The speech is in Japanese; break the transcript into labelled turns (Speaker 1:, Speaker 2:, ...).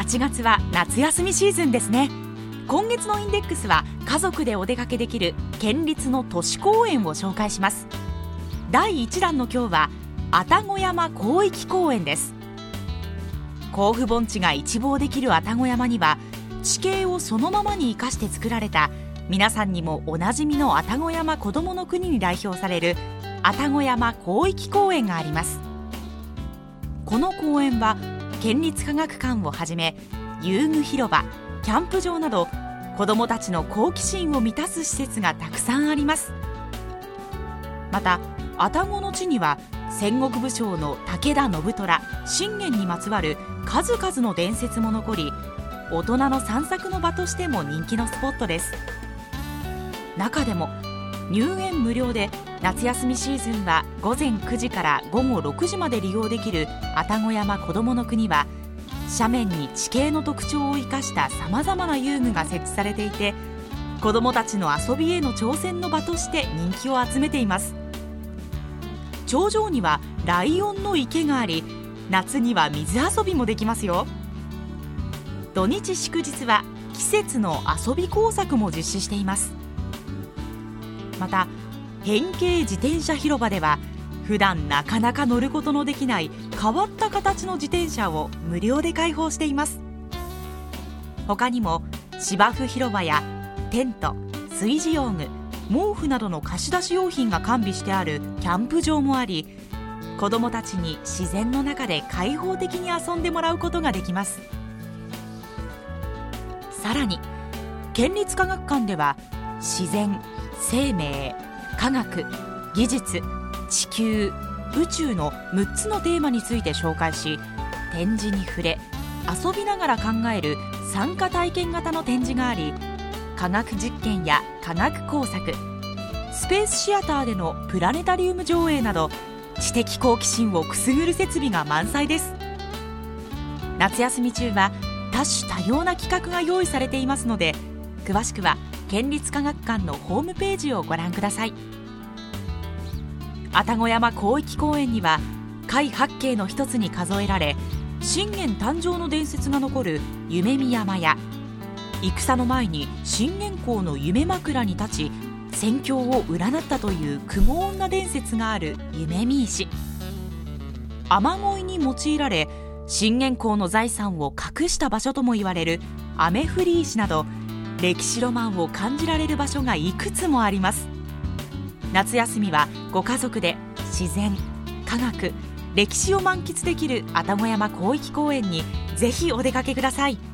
Speaker 1: 8月は夏休みシーズンですね。今月のインデックスは家族でお出かけできる県立の都市公園を紹介します。第1弾の今日は愛宕山広域公園です。甲府盆地が一望できる愛宕山には、地形をそのままに生かして作られた皆さんにもおなじみの愛宕山こどもの国に代表される愛宕山広域公園があります。この公園は県立科学館をはじめ、遊具広場、キャンプ場など子どもたちの好奇心を満たす施設がたくさんあります。また愛宕の地には戦国武将の武田信虎、信玄にまつわる数々の伝説も残り、大人の散策の場としても人気のスポットです。中でも入園無料で夏休みシーズンは午前9時から午後6時まで利用できる愛宕山こどもの国は、斜面に地形の特徴を生かしたさまざまな遊具が設置されていて、子どもたちの遊びへの挑戦の場として人気を集めています。頂上にはライオンの池があり、夏には水遊びもできますよ。土日祝日は季節の遊び工作も実施しています。また変形自転車広場では、普段なかなか乗ることのできない変わった形の自転車を無料で開放しています。他にも芝生広場やテント、炊事用具、毛布などの貸し出し用品が完備してあるキャンプ場もあり、子どもたちに自然の中で開放的に遊んでもらうことができます。さらに県立科学館では、自然、生命、科学、技術、地球、宇宙の6つのテーマについて紹介し、展示に触れ遊びながら考える参加体験型の展示があり、科学実験や科学工作、スペースシアターでのプラネタリウム上映など、知的好奇心をくすぐる設備が満載です。夏休み中は多種多様な企画が用意されていますので、詳しくは県立科学館のホームページをご覧ください。愛宕山広域公園には甲斐八景の一つに数えられ、信玄誕生の伝説が残る夢見山や、戦の前に信玄公の夢枕に立ち戦況を占ったという雲女伝説がある夢見石、雨乞いに用いられ信玄公の財産を隠した場所とも言われる雨降り石など、歴史ロマンを感じられる場所がいくつもあります。夏休みはご家族で自然、科学、歴史を満喫できる愛宕山広域公園にぜひお出かけください。